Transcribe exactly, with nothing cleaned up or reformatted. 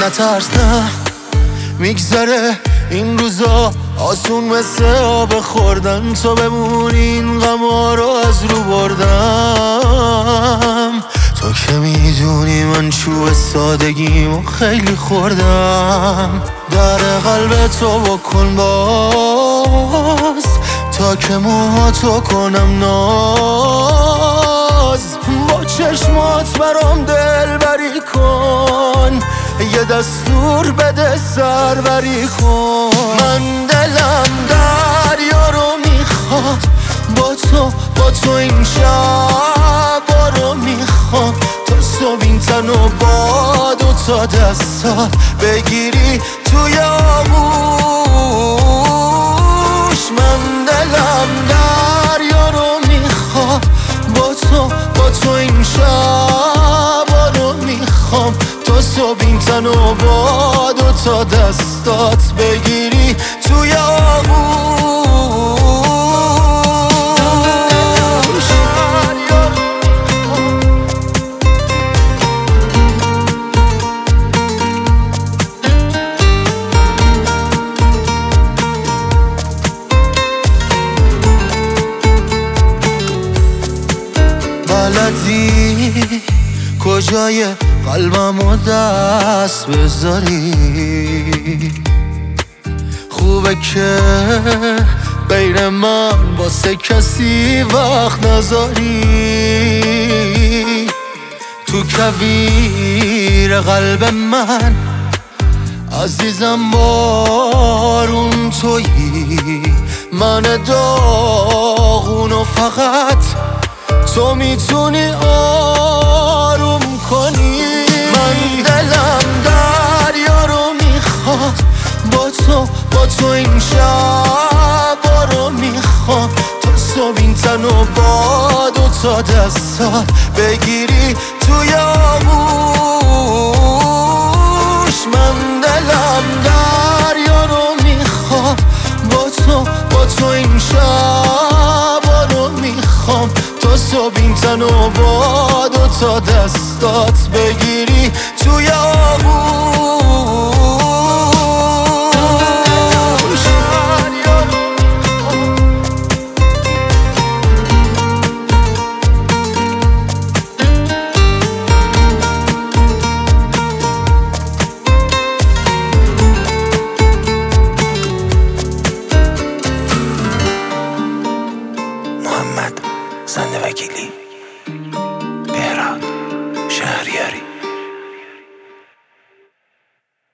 نترس نه میگذره این روزا آسون مثل آب خوردن، تو بمونی این غما رو از رو بردم. تو که میدونی من چوب سادگیمو خیلی خوردم. در قلب تو بکن باز تا که موهاتو کنم ناز. با چشمات برام دلبری کن، یه دستور بده سربری کن. من دلم دریا رو میخواد، با تو با تو این شبا رو میخوام. تا صبح این تن و با دوتا دستات بگیری توی آغوش. من دلم دریا رو میخواد، با تو با تو این شبا رو میخوام. تا صبح این تن و با دوتا دستات بگیری توی آغوش. بلدی کجای قلبمو دست بذاری، خوبه که غیر من واسه کسی وقت نذاری. تو کویر قلب من عزیزم بارون تویی، من داغونو فقط تو میتونی آروم کنی. من دلم دریا رو میخواد، با تو با تو این شبا رو میخوام. تا صبح این تن و با دوتا دستات بگیری توی آغوش. من دلم دریا رو میخواد، با تو با تو این شبا رو میخوام. تا صبح این تن و با دوتا دستات بگیری توی آغوش. محمد زنده وکیلی.